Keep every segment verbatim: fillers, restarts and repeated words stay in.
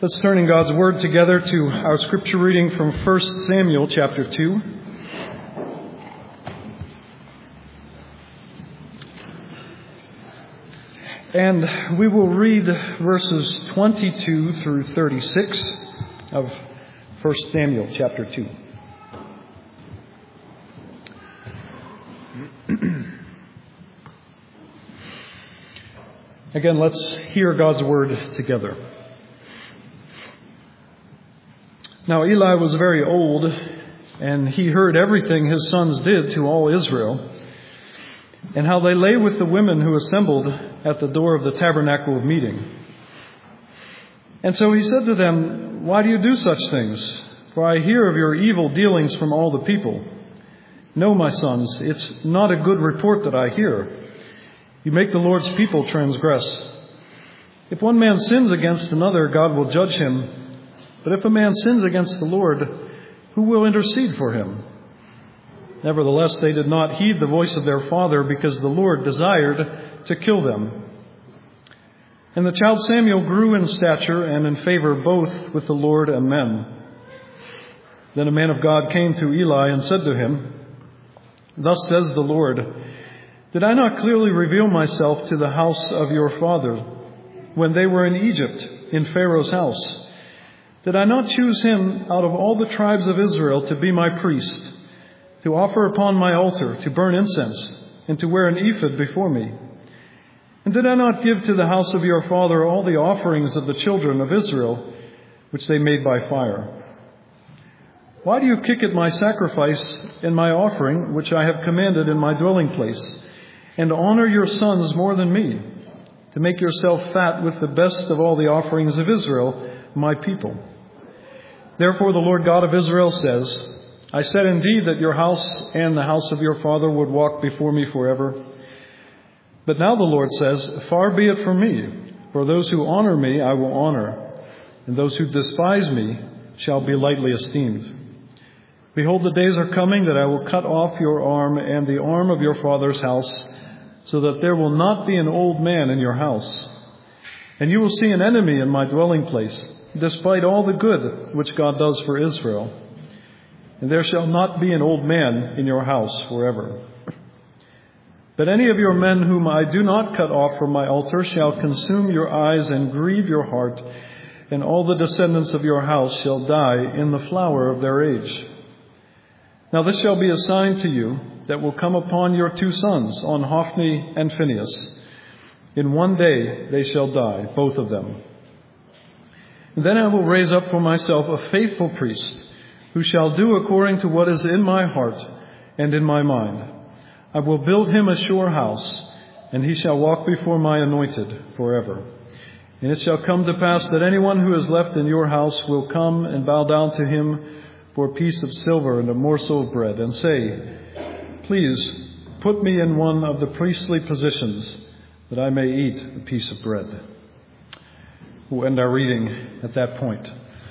Let's turn in God's Word together to our scripture reading from First Samuel chapter two. And we will read verses twenty-two through thirty-six of First Samuel chapter two. Again, let's hear God's Word together. Now Eli was very old, and he heard everything his sons did to all Israel, and how they lay with the women who assembled at the door of the tabernacle of meeting. And so he said to them, "Why do you do such things? For I hear of your evil dealings from all the people. No, my sons, it's not a good report that I hear. You make the Lord's people transgress. If one man sins against another, God will judge him. But if a man sins against the Lord, who will intercede for him?" Nevertheless, they did not heed the voice of their father, because the Lord desired to kill them. And the child Samuel grew in stature and in favor both with the Lord and men. Then a man of God came to Eli and said to him, "Thus says the Lord, did I not clearly reveal myself to the house of your father when they were in Egypt, in Pharaoh's house? Did I not choose him out of all the tribes of Israel to be my priest, to offer upon my altar, to burn incense, and to wear an ephod before me? And did I not give to the house of your father all the offerings of the children of Israel, which they made by fire? Why do you kick at my sacrifice and my offering, which I have commanded in my dwelling place, and honor your sons more than me, to make yourself fat with the best of all the offerings of Israel, my people? Therefore the Lord God of Israel says, I said indeed that your house and the house of your father would walk before me forever. But now the Lord says, far be it from me, for those who honor me I will honor, and those who despise me shall be lightly esteemed. Behold, the days are coming that I will cut off your arm and the arm of your father's house, so that there will not be an old man in your house. And you will see an enemy in my dwelling place, despite all the good which God does for Israel. And there shall not be an old man in your house forever. But any of your men whom I do not cut off from my altar shall consume your eyes and grieve your heart, and all the descendants of your house shall die in the flower of their age. Now this shall be a sign to you that will come upon your two sons, on Hophni and Phinehas. In one day they shall die, both of them. And then I will raise up for myself a faithful priest, who shall do according to what is in my heart and in my mind. I will build him a sure house, and he shall walk before my anointed forever. And it shall come to pass that anyone who is left in your house will come and bow down to him for a piece of silver and a morsel of bread, and say, please put me in one of the priestly positions, that I may eat a piece of bread." We'll end our reading at that point.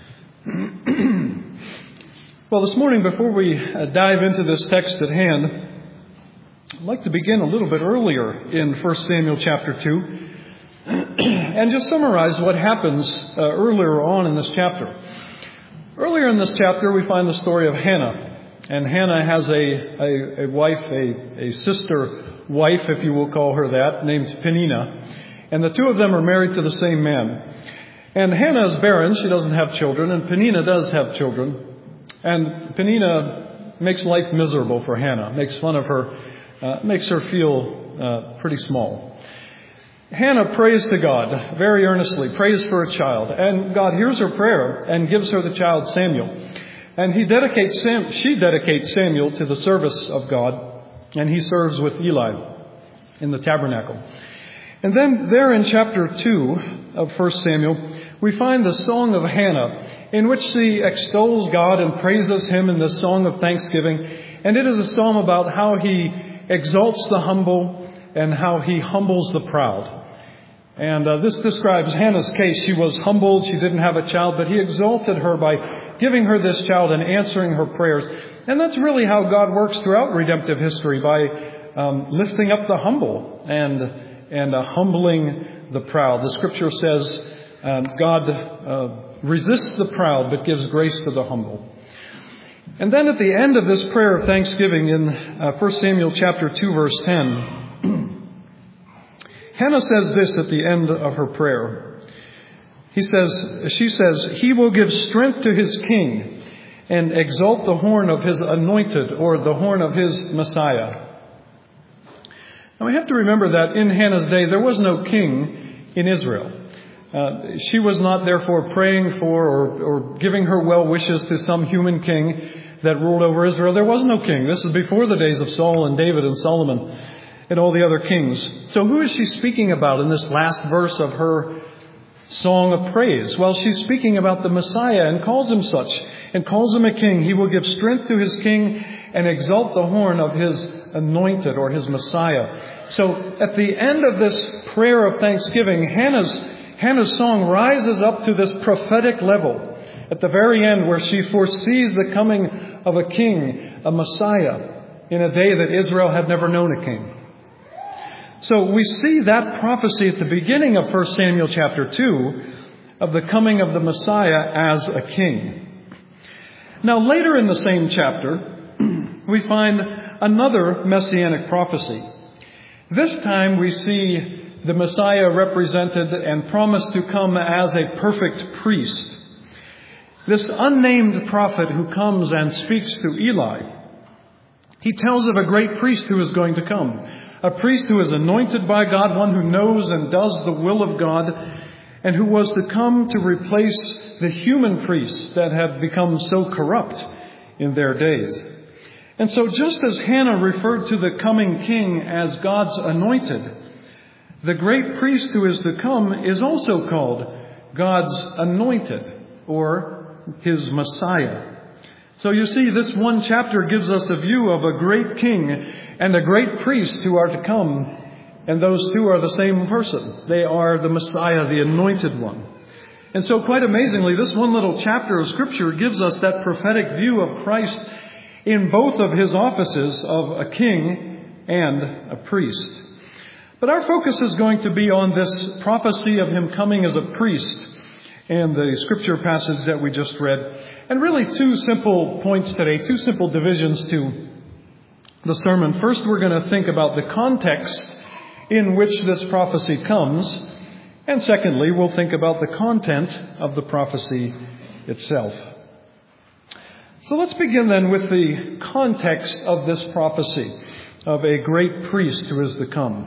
Well, this morning, before we dive into this text at hand, I'd like to begin a little bit earlier in First Samuel chapter two and just summarize what happens uh, earlier on in this chapter. Earlier in this chapter, we find the story of Hannah. And Hannah has a, a, a wife, a, a sister wife, if you will call her that, named Peninnah. And the two of them are married to the same man. And Hannah is barren. She doesn't have children. And Peninnah does have children. And Peninnah makes life miserable for Hannah, makes fun of her, uh, makes her feel uh, pretty small. Hannah prays to God very earnestly, prays for a child. And God hears her prayer and gives her the child Samuel. And he dedicates Sam, she dedicates Samuel to the service of God, and he serves with Eli in the tabernacle. And then there in chapter two of First Samuel, we find the Song of Hannah, in which she extols God and praises him in this song of thanksgiving. And it is a psalm about how he exalts the humble and how he humbles the proud. And uh, this describes Hannah's case. She was humbled. She didn't have a child, but he exalted her by giving her this child and answering her prayers. And that's really how God works throughout redemptive history, by um, lifting up the humble and and uh, humbling the proud. The scripture says Um, God uh, resists the proud but gives grace to the humble. And then at the end of this prayer of thanksgiving in uh, First Samuel chapter two, verse ten, Hannah says this at the end of her prayer. He says, she says, "He will give strength to his king and exalt the horn of his anointed," or the horn of his Messiah. Now we have to remember that in Hannah's day there was no king in Israel. Uh, she was not therefore praying for or, or giving her well wishes to some human king that ruled over Israel. There was no king. This is before the days of Saul and David and Solomon and all the other kings. So who is she speaking about in this last verse of her song of praise? Well, she's speaking about the Messiah and calls him such and calls him a king. He will give strength to his king and exalt the horn of his anointed, or his Messiah. So at the end of this prayer of thanksgiving, Hannah's, Hannah's song rises up to this prophetic level at the very end, where she foresees the coming of a king, a Messiah, in a day that Israel had never known a king. So we see that prophecy at the beginning of First Samuel chapter two of the coming of the Messiah as a king. Now later in the same chapter, we find another messianic prophecy. This time we see the Messiah represented and promised to come as a perfect priest. This unnamed prophet who comes and speaks to Eli, he tells of a great priest who is going to come. A priest who is anointed by God, one who knows and does the will of God, and who was to come to replace the human priests that had become so corrupt in their days. And so just as Hannah referred to the coming king as God's anointed, the great priest who is to come is also called God's anointed, or his Messiah. So you see, this one chapter gives us a view of a great king and a great priest who are to come, and those two are the same person. They are the Messiah, the anointed one. And so quite amazingly, this one little chapter of Scripture gives us that prophetic view of Christ in both of his offices of a king and a priest. But our focus is going to be on this prophecy of him coming as a priest and the Scripture passage that we just read. And really two simple points today, two simple divisions to the sermon. First, we're going to think about the context in which this prophecy comes. And secondly, we'll think about the content of the prophecy itself. So let's begin then with the context of this prophecy of a great priest who is to come.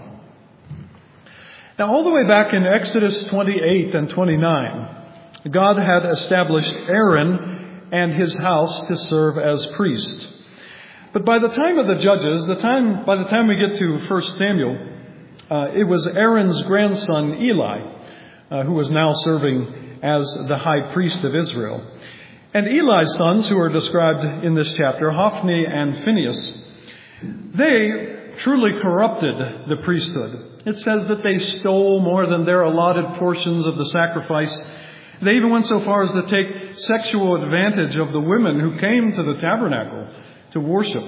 Now, all the way back in Exodus twenty-eight and twenty-nine, God had established Aaron and his house to serve as priest. But by the time of the Judges, the time by the time we get to First Samuel, uh, it was Aaron's grandson Eli, uh, who was now serving as the high priest of Israel. And Eli's sons, who are described in this chapter, Hophni and Phinehas, they truly corrupted the priesthood. It says that they stole more than their allotted portions of the sacrifice. They even went so far as to take sexual advantage of the women who came to the tabernacle to worship.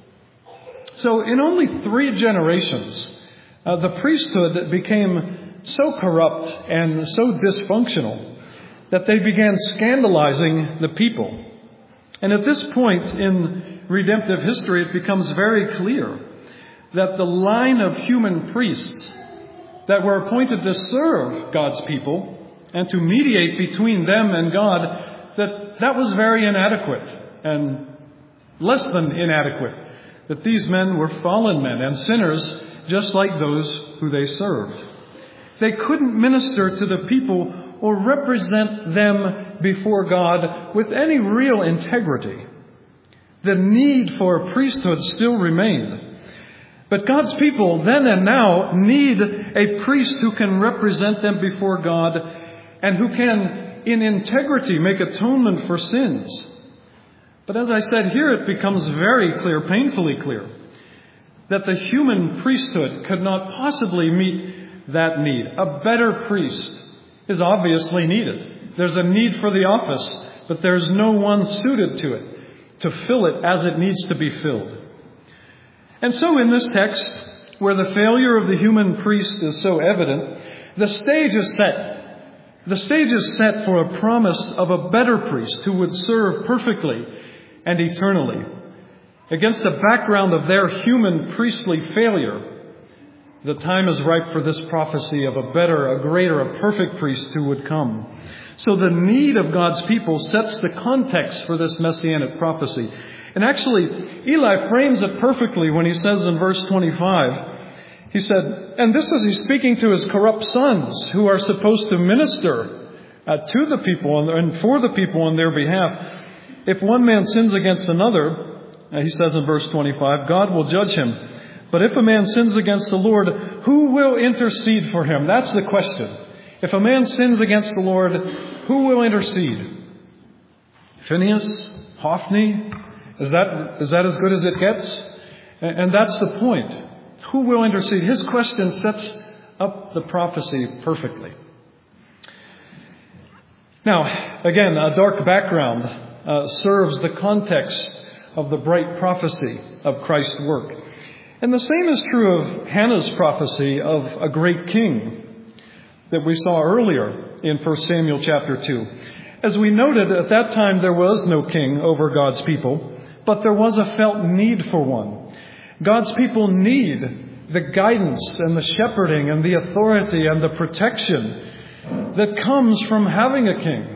So in only three generations, uh, the priesthood became so corrupt and so dysfunctional that they began scandalizing the people. And at this point in redemptive history, it becomes very clear that the line of human priests that were appointed to serve God's people and to mediate between them and God, that that was very inadequate and less than inadequate. That these men were fallen men and sinners just like those who they served. They couldn't minister to the people or represent them before God with any real integrity. The need for a priesthood still remained. But God's people then and now need a priest who can represent them before God and who can, in integrity, make atonement for sins. But as I said, here it becomes very clear, painfully clear, that the human priesthood could not possibly meet that need. A better priest is obviously needed. There's a need for the office, but there's no one suited to it, to fill it as it needs to be filled. And so in this text, where the failure of the human priest is so evident, the stage is set The stage is set for a promise of a better priest who would serve perfectly and eternally. Against the background of their human priestly failure, the time is ripe for this prophecy of a better, a greater, a perfect priest who would come. So the need of God's people sets the context for this messianic prophecy. And actually, Eli frames it perfectly when he says in verse twenty-five, he said, and this is he's speaking to his corrupt sons who are supposed to minister uh, to the people and for the people on their behalf. If one man sins against another, uh, he says in verse twenty-five, God will judge him. But if a man sins against the Lord, who will intercede for him? That's the question. If a man sins against the Lord, who will intercede? Phinehas? Hophni? Is that, is that as good as it gets? And, and that's the point. Who will intercede? His question sets up the prophecy perfectly. Now, again, a dark background uh, serves the context of the bright prophecy of Christ's work. And the same is true of Hannah's prophecy of a great king that we saw earlier in First Samuel chapter two. As we noted, at that time there was no king over God's people, but there was a felt need for one. God's people need the guidance and the shepherding and the authority and the protection that comes from having a king.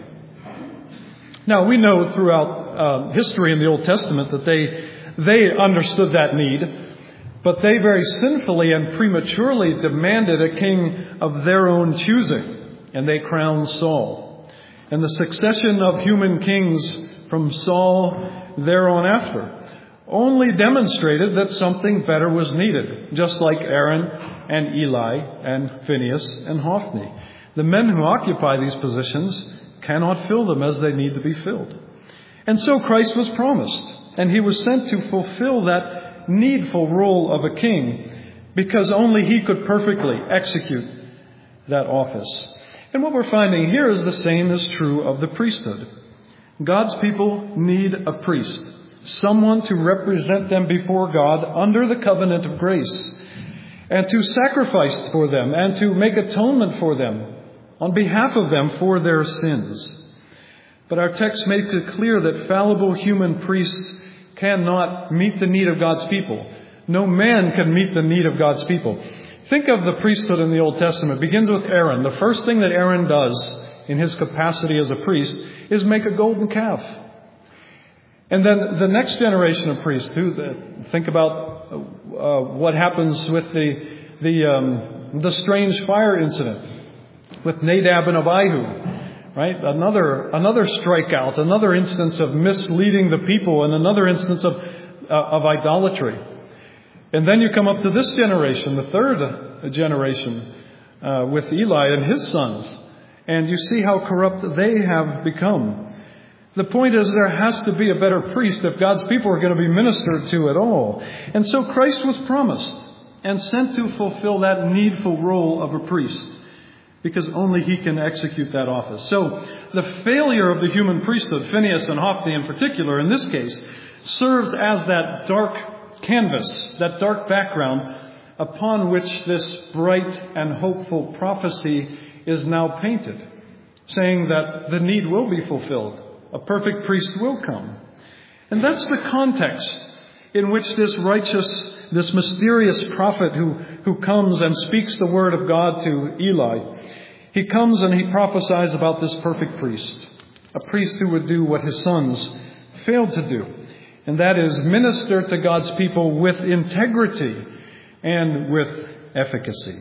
Now, we know throughout uh, history in the Old Testament that they they understood that need, but they very sinfully and prematurely demanded a king of their own choosing, and they crowned Saul. And the succession of human kings from Saul there on after only demonstrated that something better was needed, just like Aaron and Eli and Phinehas and Hophni. The men who occupy these positions cannot fill them as they need to be filled. And so Christ was promised, and he was sent to fulfill that needful role of a king, because only he could perfectly execute that office. And what we're finding here is the same is true of the priesthood. God's people need a priest, someone to represent them before God under the covenant of grace, and to sacrifice for them and to make atonement for them on behalf of them for their sins. But our text makes it clear that fallible human priests cannot meet the need of God's people. No man can meet the need of God's people. Think of the priesthood in the Old Testament. It begins with Aaron. The first thing that Aaron does in his capacity as a priest is make a golden calf. And then the next generation of priests, who think about uh, what happens with the the um, the strange fire incident with Nadab and Abihu, right? Another another strikeout, another instance of misleading the people, and another instance of uh, of idolatry. And then you come up to this generation, the third generation, uh, with Eli and his sons, and you see how corrupt they have become. The point is, there has to be a better priest if God's people are going to be ministered to at all. And so Christ was promised and sent to fulfill that needful role of a priest, because only he can execute that office. So the failure of the human priesthood, Phinehas and Hophni in particular, in this case, serves as that dark canvas, that dark background upon which this bright and hopeful prophecy is now painted, saying that the need will be fulfilled. A perfect priest will come. And that's the context in which this righteous, this mysterious prophet who, who comes and speaks the word of God to Eli, he comes and he prophesies about this perfect priest, a priest who would do what his sons failed to do, and that is minister to God's people with integrity and with efficacy.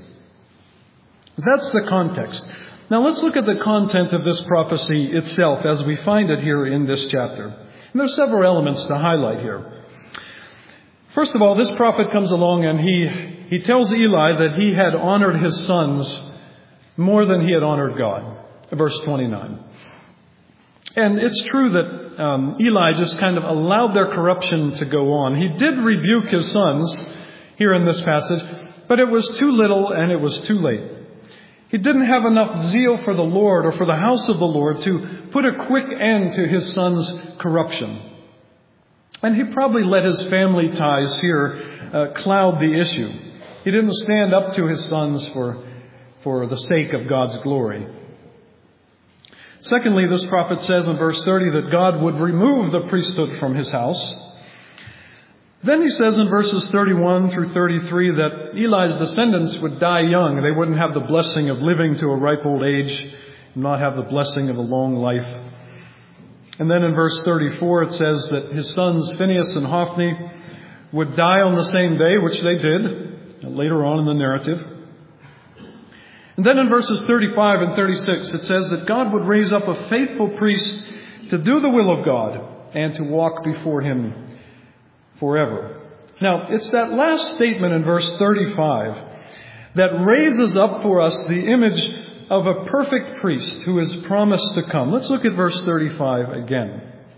That's the context. Now let's look at the content of this prophecy itself as we find it here in this chapter. And there are several elements to highlight here. First of all, this prophet comes along and he, he tells Eli that he had honored his sons more than he had honored God. Verse twenty-nine. And it's true that um, Eli just kind of allowed their corruption to go on. He did rebuke his sons here in this passage, but it was too little and it was too late. He didn't have enough zeal for the Lord or for the house of the Lord to put a quick end to his son's corruption. And he probably let his family ties here uh, cloud the issue. He didn't stand up to his sons for, for the sake of God's glory. Secondly, this prophet says in verse thirty that God would remove the priesthood from his house. Then he says in verses thirty-one through thirty-three that Eli's descendants would die young. They wouldn't have the blessing of living to a ripe old age, not have the blessing of a long life. And then in verse thirty-four it says that his sons Phinehas and Hophni would die on the same day, which they did later on in the narrative. And then in verses thirty-five and thirty-six it says that God would raise up a faithful priest to do the will of God and to walk before him forever. Now, it's that last statement in verse thirty-five that raises up for us the image of a perfect priest who is promised to come. Let's look at verse thirty-five again.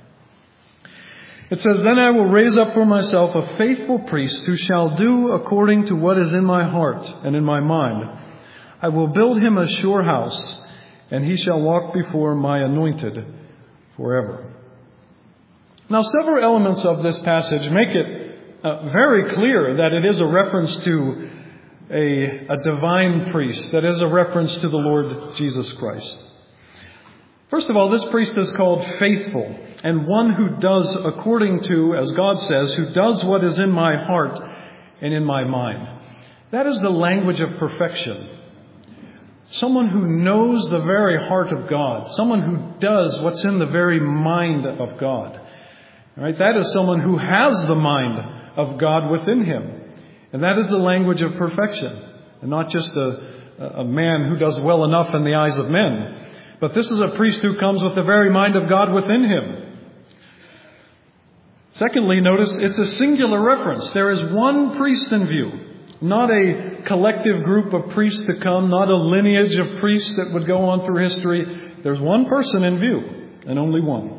It says, "Then I will raise up for myself a faithful priest who shall do according to what is in my heart and in my mind. I will build him a sure house, and he shall walk before my anointed forever." Now, several elements of this passage make it uh, very clear that it is a reference to a, a divine priest, that is a reference to the Lord Jesus Christ. First of all, this priest is called faithful, and one who does according to, as God says, who does what is in my heart and in my mind. That is the language of perfection. Someone who knows the very heart of God. Someone who does what's in the very mind of God. All right? That is someone who has the mind of God within him. And that is the language of perfection. And not just a, a man who does well enough in the eyes of men. But this is a priest who comes with the very mind of God within him. Secondly, notice it's a singular reference. There is one priest in view. Not a collective group of priests to come, not a lineage of priests that would go on through history. There's one person in view, and only one.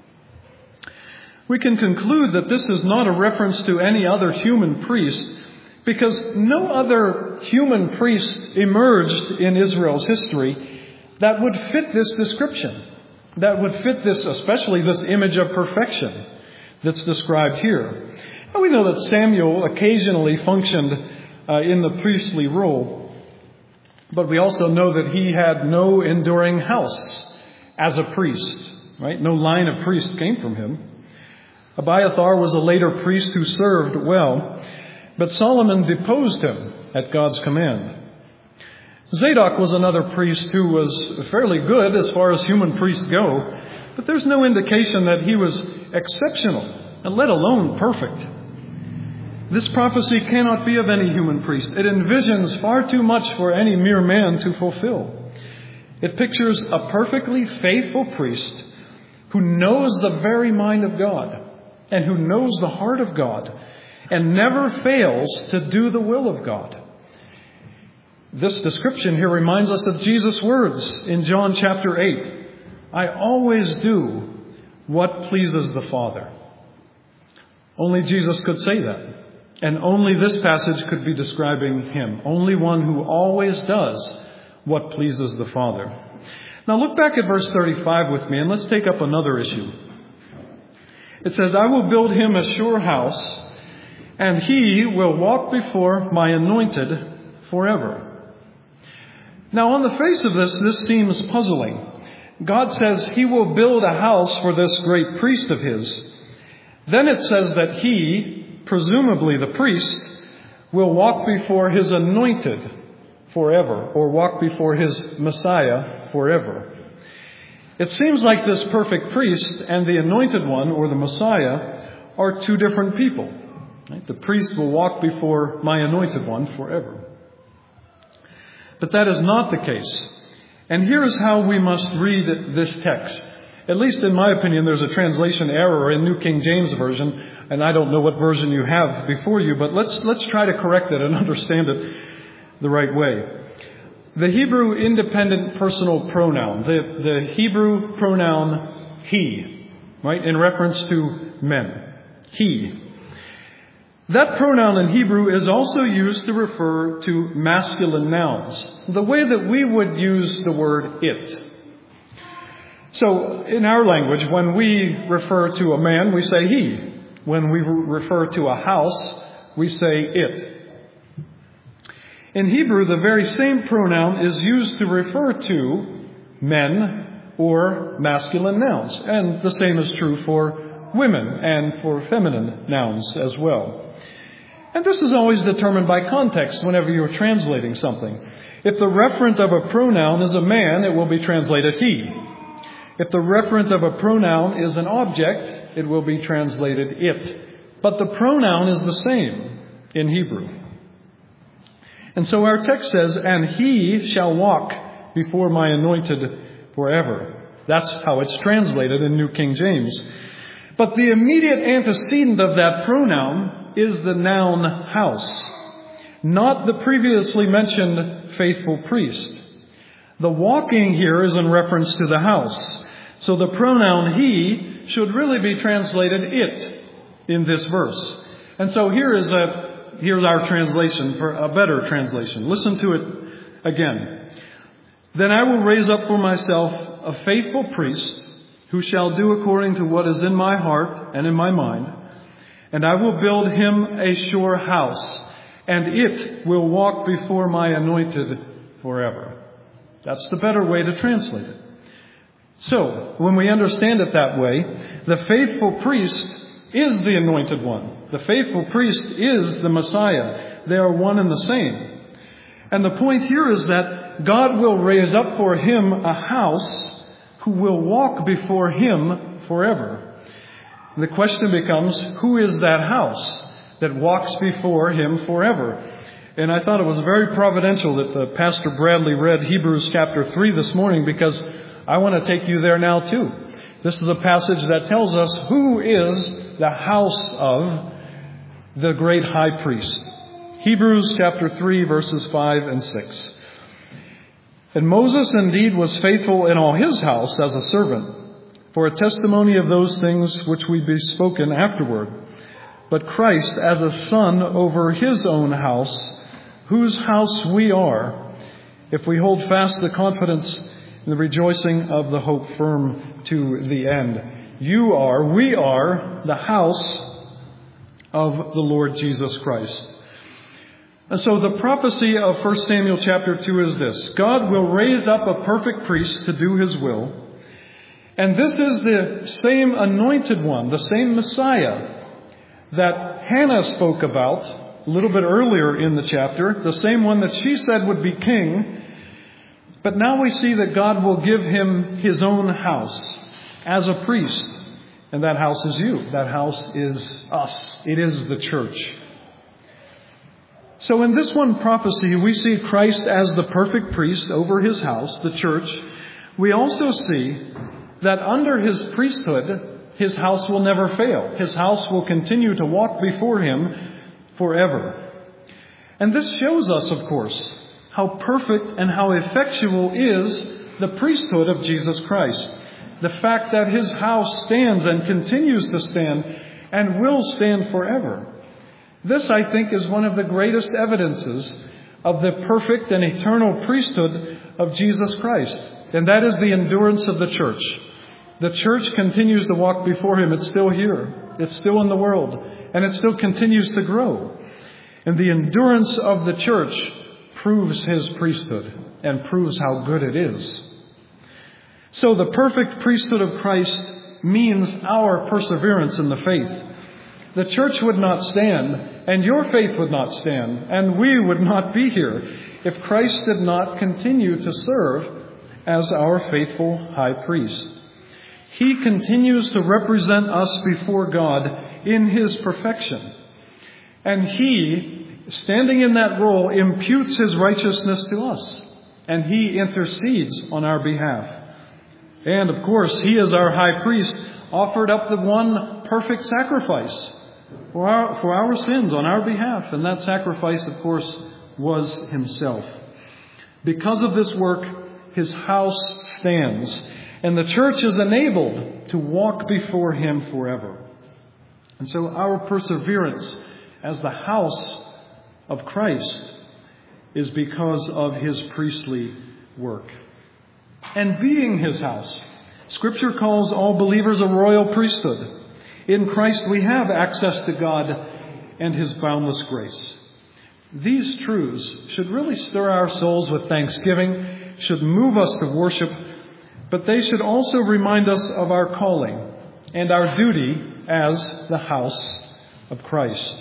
We can conclude that this is not a reference to any other human priest, because no other human priest emerged in Israel's history that would fit this description, that would fit this, especially this image of perfection that's described here. And we know that Samuel occasionally functioned Uh, in the priestly role. But we also know that he had no enduring house as a priest, right? No line of priests came from him. Abiathar was a later priest who served well, but Solomon deposed him at God's command. Zadok was another priest who was fairly good as far as human priests go, but there's no indication that he was exceptional, and let alone perfect. This prophecy cannot be of any human priest. It envisions far too much for any mere man to fulfill. It pictures a perfectly faithful priest who knows the very mind of God and who knows the heart of God and never fails to do the will of God. This description here reminds us of Jesus' words in John chapter eight. "I always do what pleases the Father." Only Jesus could say that. And only this passage could be describing him. Only one who always does what pleases the Father. Now look back at verse thirty-five with me and let's take up another issue. It says, "I will build him a sure house, and he will walk before my anointed forever." Now on the face of this, this seems puzzling. God says he will build a house for this great priest of his. Then it says that he, presumably the priest, will walk before his anointed forever, or walk before his Messiah forever. It seems like this perfect priest and the anointed one, or the Messiah, are two different people. Right? The priest will walk before my anointed one forever. But that is not the case. And here is how we must read this text. At least in my opinion, there's a translation error in New King James Version, and I don't know what version you have before you, but let's let's try to correct it and understand it the right way. The Hebrew independent personal pronoun, the, the Hebrew pronoun he, right, in reference to men, he. That pronoun in Hebrew is also used to refer to masculine nouns, the way that we would use the word it. So in our language, when we refer to a man, we say he. When we refer to a house, we say it. In Hebrew, the very same pronoun is used to refer to men or masculine nouns. And the same is true for women and for feminine nouns as well. And this is always determined by context whenever you're translating something. If the referent of a pronoun is a man, it will be translated he. If the referent of a pronoun is an object, it will be translated it. But the pronoun is the same in Hebrew. And so our text says, and he shall walk before my anointed forever. That's how it's translated in New King James. But the immediate antecedent of that pronoun is the noun house, not the previously mentioned faithful priest. The walking here is in reference to the house. So the pronoun he should really be translated it in this verse. And so here is a, here's our translation, for a better translation. Listen to it again. Then I will raise up for myself a faithful priest who shall do according to what is in my heart and in my mind. And I will build him a sure house, and it will walk before my anointed forever. That's the better way to translate it. So, when we understand it that way, the faithful priest is the anointed one. The faithful priest is the Messiah. They are one and the same. And the point here is that God will raise up for him a house who will walk before him forever. The question becomes, who is that house that walks before him forever? And I thought it was very providential that the Pastor Bradley read Hebrews chapter three this morning, because I want to take you there now too. This is a passage that tells us who is the house of the great high priest. Hebrews chapter three, verses five and six. And Moses indeed was faithful in all his house as a servant, for a testimony of those things which we be spoken afterward. But Christ as a son over his own house, whose house we are, if we hold fast the confidence and the rejoicing of the hope firm to the end. You are, we are, the house of the Lord Jesus Christ. And so the prophecy of First Samuel chapter two is this. God will raise up a perfect priest to do his will. And this is the same anointed one, the same Messiah that Hannah spoke about a little bit earlier in the chapter, the same one that she said would be king. But now we see that God will give him his own house as a priest. And that house is you. That house is us. It is the church. So in this one prophecy, we see Christ as the perfect priest over his house, the church. We also see that under his priesthood, his house will never fail. His house will continue to walk before him forever. And this shows us, of course, how perfect and how effectual is the priesthood of Jesus Christ. The fact that his house stands and continues to stand and will stand forever. This, I think, is one of the greatest evidences of the perfect and eternal priesthood of Jesus Christ. And that is the endurance of the church. The church continues to walk before him. It's still here. It's still in the world. And it still continues to grow. And the endurance of the church proves his priesthood and proves how good it is. So the perfect priesthood of Christ means our perseverance in the faith. The church would not stand, and your faith would not stand, and we would not be here if Christ did not continue to serve as our faithful high priest. He continues to represent us before God in his perfection. And he, standing in that role, imputes his righteousness to us. And he intercedes on our behalf. And, of course, he as our high priest offered up the one perfect sacrifice for our, for our sins on our behalf. And that sacrifice, of course, was himself. Because of this work, his house stands. And the church is enabled to walk before him forever. And so our perseverance as the house of Christ is because of his priestly work. And being his house, Scripture calls all believers a royal priesthood. In Christ we have access to God and his boundless grace. These truths should really stir our souls with thanksgiving, should move us to worship, but they should also remind us of our calling and our duty as the house of Christ.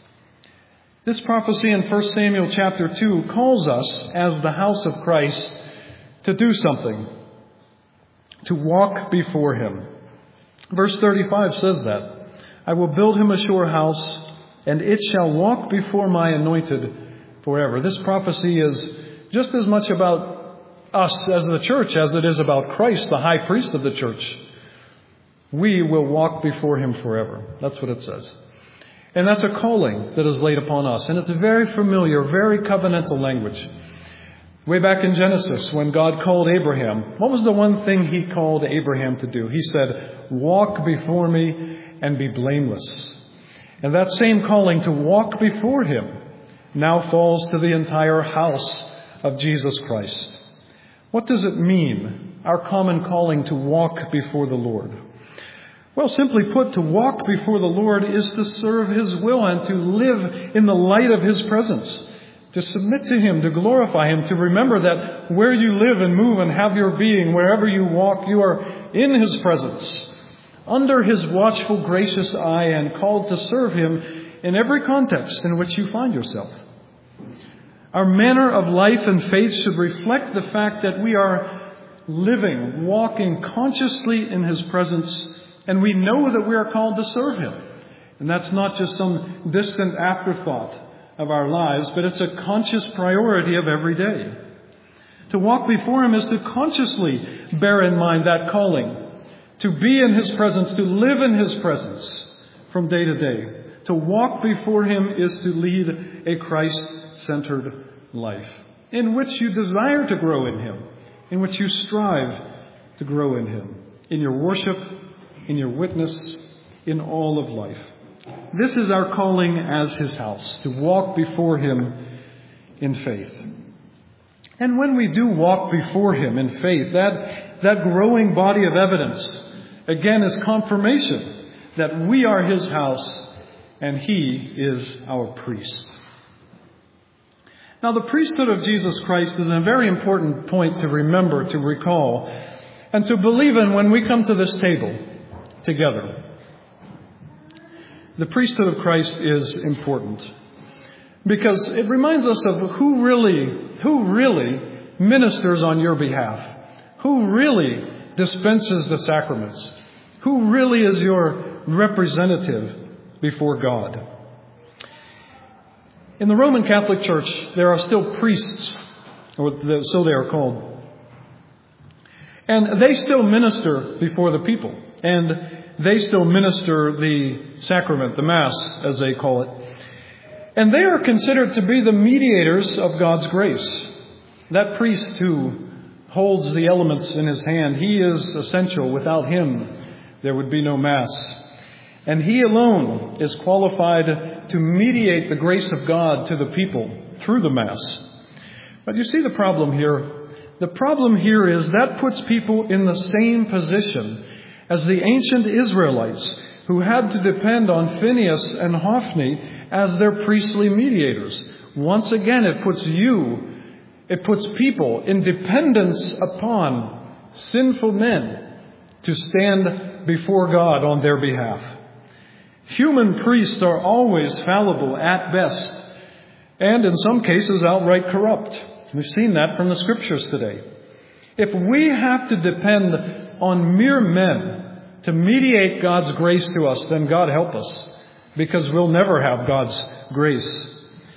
This prophecy in First Samuel chapter two calls us as the house of Christ to do something, to walk before Him. Verse thirty-five says that, "I will build him a sure house, and it shall walk before my anointed forever." This prophecy is just as much about us as the church as it is about Christ, the high priest of the church. We will walk before Him forever. That's what it says. And that's a calling that is laid upon us. And it's a very familiar, very covenantal language. Way back in Genesis, when God called Abraham, what was the one thing He called Abraham to do? He said, "Walk before me and be blameless." And that same calling to walk before Him now falls to the entire house of Jesus Christ. What does it mean, our common calling to walk before the Lord? Well, simply put, to walk before the Lord is to serve His will and to live in the light of His presence, to submit to Him, to glorify Him, to remember that where you live and move and have your being, wherever you walk, you are in His presence, under His watchful, gracious eye, and called to serve Him in every context in which you find yourself. Our manner of life and faith should reflect the fact that we are living, walking consciously in His presence, and we know that we are called to serve Him. And that's not just some distant afterthought of our lives, but it's a conscious priority of every day. To walk before Him is to consciously bear in mind that calling, to be in His presence, to live in His presence from day to day. To walk before Him is to lead a Christ-centered life, in which you desire to grow in Him, in which you strive to grow in Him, in your worship, in your witness, in all of life. This is our calling as His house, to walk before Him in faith. And when we do walk before Him in faith, that, that growing body of evidence, again, is confirmation that we are His house and He is our priest. Now, the priesthood of Jesus Christ is a very important point to remember, to recall, and to believe in when we come to this table together. The priesthood of Christ is important because it reminds us of who really, who really ministers on your behalf, who really dispenses the sacraments, who really is your representative before God. In the Roman Catholic Church, there are still priests, or so they are called. And they still minister before the people. And they still minister the sacrament, the Mass, as they call it. And they are considered to be the mediators of God's grace. That priest who holds the elements in his hand, he is essential. Without him, there would be no Mass. And he alone is qualified to mediate the grace of God to the people through the Mass. But you see the problem here. The problem here is that puts people in the same position as the ancient Israelites who had to depend on Phinehas and Hophni as their priestly mediators. Once again, it puts you, it puts people in dependence upon sinful men to stand before God on their behalf. Human priests are always fallible at best, and in some cases outright corrupt. We've seen that from the Scriptures today. If we have to depend on mere men to mediate God's grace to us, then God help us, because we'll never have God's grace.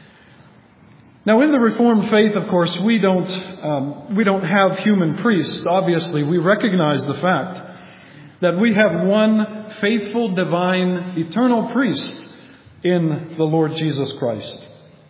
Now, in the Reformed faith, of course, we don't um, we don't have human priests. Obviously, we recognize the fact that we have one faithful, divine, eternal priest in the Lord Jesus Christ.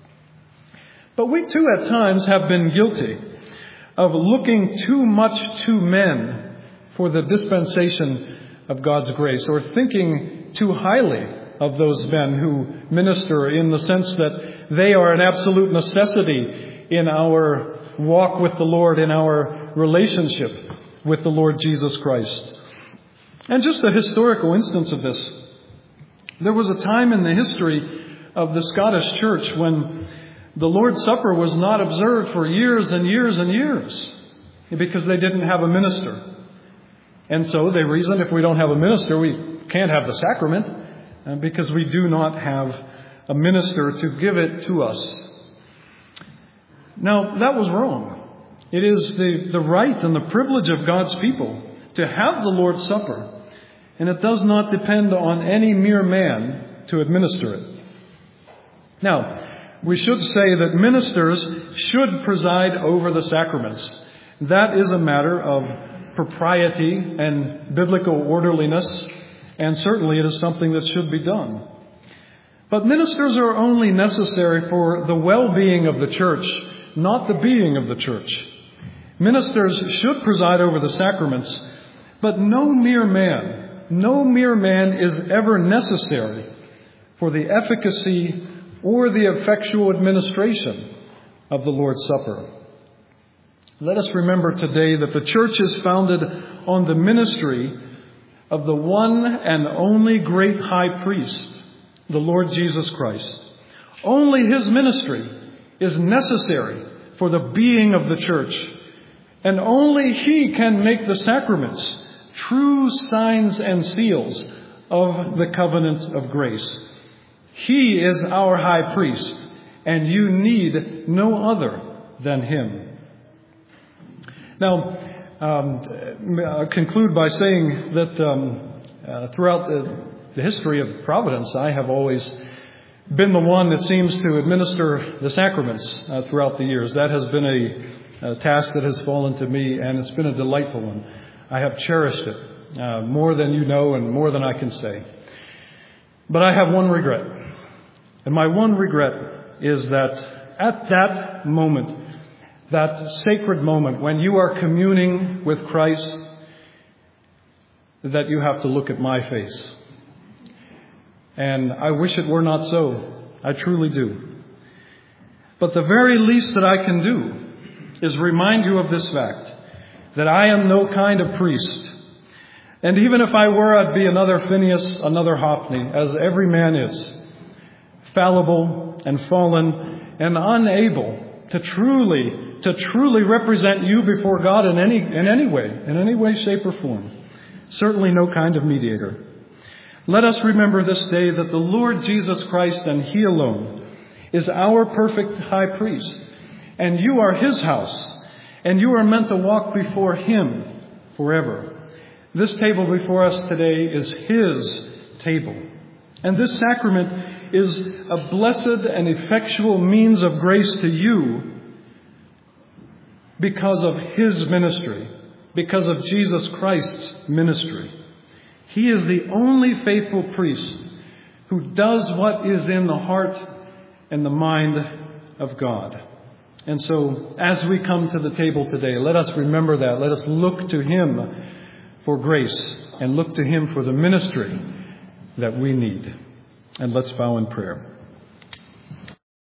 But we too at times have been guilty of looking too much to men for the dispensation of God's grace, or thinking too highly of those men who minister in the sense that they are an absolute necessity in our walk with the Lord, in our relationship with the Lord Jesus Christ. And just a historical instance of this. There was a time in the history of the Scottish Church when the Lord's Supper was not observed for years and years and years because they didn't have a minister. And so they reason if we don't have a minister, we can't have the sacrament uh, because we do not have a minister to give it to us. Now, that was wrong. It is the, the right and the privilege of God's people to have the Lord's Supper, and it does not depend on any mere man to administer it. Now, we should say that ministers should preside over the sacraments. That is a matter of propriety and biblical orderliness, and certainly it is something that should be done. But ministers are only necessary for the well-being of the church, not the being of the church. Ministers should preside over the sacraments, but no mere man, no mere man is ever necessary for the efficacy or the effectual administration of the Lord's Supper. Let us remember today that the church is founded on the ministry of the one and only great high priest, the Lord Jesus Christ. Only his ministry is necessary for the being of the church, and only he can make the sacraments true signs and seals of the covenant of grace. He is our high priest, and you need no other than him. Now, um, I'll conclude by saying that um, uh, throughout the, the history of Providence, I have always been the one that seems to administer the sacraments uh, throughout the years. That has been a, a task that has fallen to me, and it's been a delightful one. I have cherished it uh, more than you know and more than I can say. But I have one regret. And my one regret is that at that moment, that sacred moment when you are communing with Christ, that you have to look at my face. And I wish it were not so. I truly do. But the very least that I can do is remind you of this fact, that I am no kind of priest. And even if I were, I'd be another Phineas, another Hophni, as every man is. Fallible and fallen and unable to truly, to truly represent you before God in any, in any way, in any way, shape, or form. Certainly no kind of mediator. Let us remember this day that the Lord Jesus Christ and He alone is our perfect high priest. And you are His house, and you are meant to walk before Him forever. This table before us today is His table. And this sacrament is a blessed and effectual means of grace to you because of His ministry, because of Jesus Christ's ministry. He is the only faithful priest who does what is in the heart and the mind of God. And so, as we come to the table today, let us remember that. Let us look to Him for grace and look to Him for the ministry that we need. And let's bow in prayer.